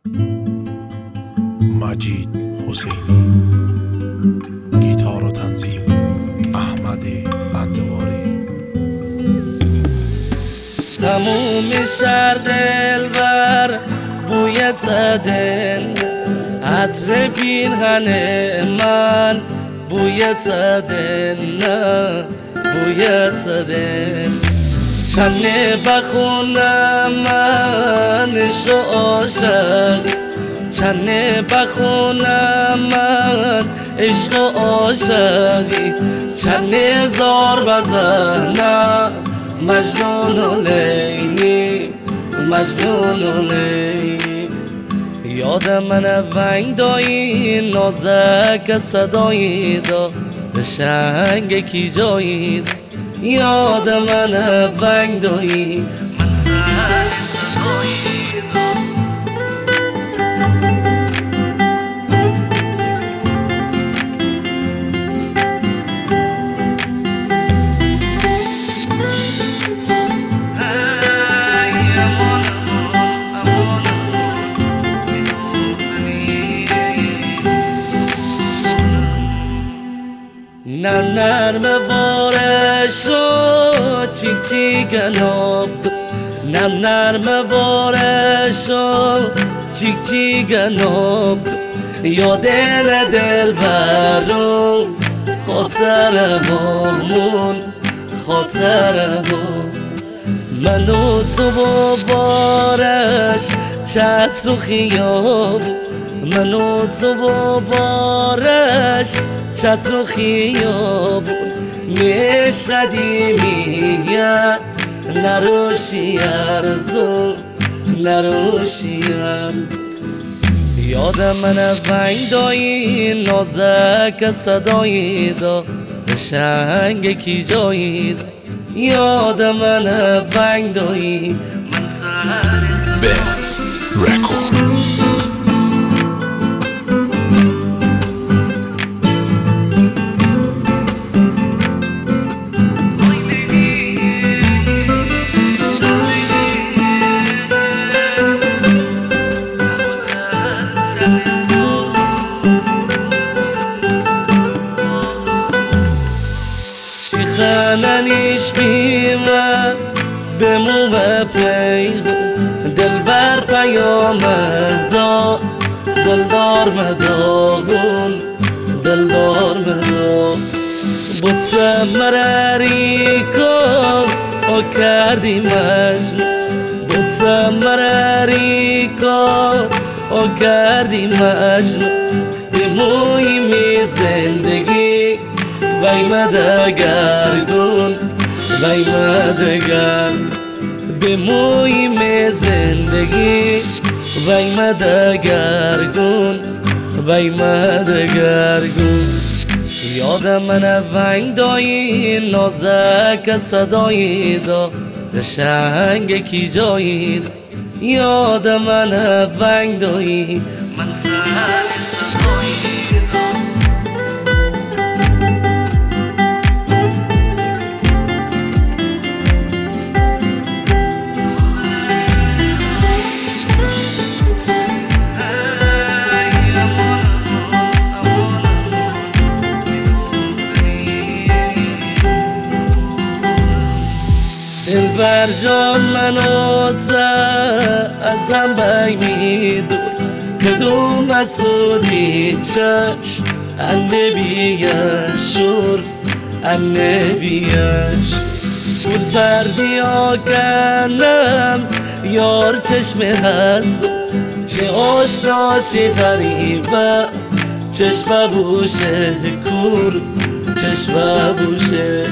مجید حسینی، گیتار و تنظیم احمد اندواری. تموم شهر دلبر بوی صدن، عطر پیرهن من بوی صدن، بوی صدن. چنه بخونم من عشق و عاشقی، چنه بخونم من عشق و عاشقی، چنه زار بزنم مجنون و لیلی، مجنون و لیلی. یادم من ونگ دایی نازک صدایی دا قشنگ کی جایی دا. یادم من ونگ دایی منزل صدایی دا. نرم وارش و چیک چیگناب، نرم وارش و چیک چیگناب. یادن دلبرم خاطرمون، خاطرمون. من و تو و وارش چت رو خیاب، من و تو و وارش چت رو خیابون. میش قدیمیه نروشی ارزون، نروشی ارزون. یادم من ونگ دایی نازک صدایی دا قشنگ کی جایی دا. یادم من ونگ دایی منظر Best Record. خننیش بیمه به مو و پیغم، دلبر پیامه دا دلدار مداغون، دلدار مداغون. بوتسم مراری کن او کردی مجنون، بوتسم مراری کن او کردی مجنون. به موی می زندگی وای مدگرگون، وای مدگرگون. به مویم زندگی وای مدگرگون، وای مدگرگون. یادم من ونگ دایی نازک صدایی دا قشنگ کی جایی دا. یادم من ونگ دایی منزل صدایی دا. دلبر جان منو از هم بی میدون، کدوم مسئولی چشم انه بیشور، انه بیش. پول بردیا کنم یار چشم هست، چه آشنا چه غریبه چشم بوشه کور، چشم بوشه.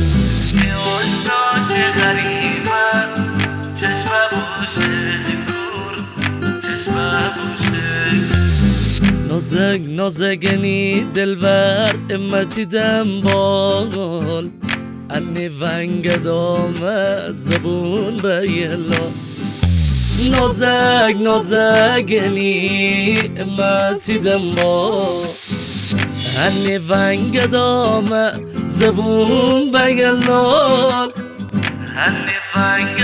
چه غریبه چشم بوشه کور، چشم بوشه. نازک نازگنی دلبر امتی دم بال، انی ونگ دامه زبون بیلا. نازک نازگنی امتی دم بال، انی ونگ دامه زبون بیلا. انی ونگ